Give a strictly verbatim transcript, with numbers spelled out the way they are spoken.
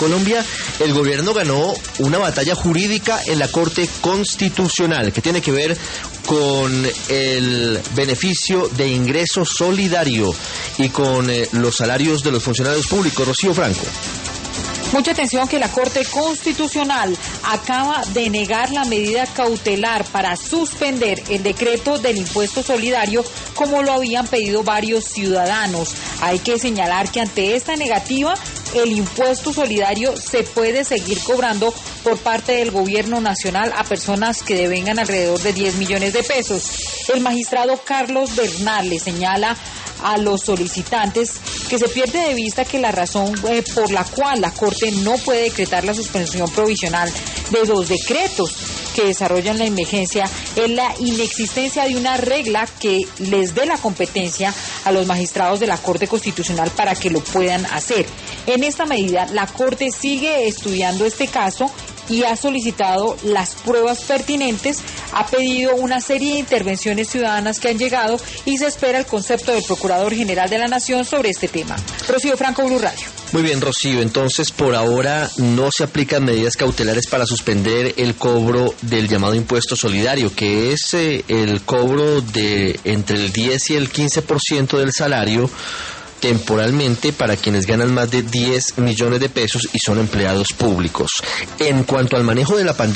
Colombia, el gobierno ganó una batalla jurídica en la Corte Constitucional que tiene que ver con el beneficio de ingreso solidario y con eh, los salarios de los funcionarios públicos. Rocío Franco. Mucha atención que la Corte Constitucional acaba de negar la medida cautelar para suspender el decreto del impuesto solidario como lo habían pedido varios ciudadanos. Hay que señalar que ante esta negativa, el impuesto solidario se puede seguir cobrando por parte del gobierno nacional a personas que devengan alrededor de diez millones de pesos. El magistrado Carlos Bernal le señala a los solicitantes que se pierde de vista que la razón eh, por la cual la Corte no puede decretar la suspensión provisional de dos decretos que desarrollan la emergencia es la inexistencia de una regla que les dé la competencia a los magistrados de la Corte Constitucional para que lo puedan hacer. En esta medida, la Corte sigue estudiando este caso y ha solicitado las pruebas pertinentes, ha pedido una serie de intervenciones ciudadanas que han llegado y se espera el concepto del Procurador General de la Nación sobre este tema. Rocío Franco, Blue Radio. Muy bien, Rocío, entonces por ahora no se aplican medidas cautelares para suspender el cobro del llamado impuesto solidario, que es eh, el cobro de entre el diez y el quince por ciento del salario temporalmente para quienes ganan más de diez millones de pesos y son empleados públicos. En cuanto al manejo de la pandemia,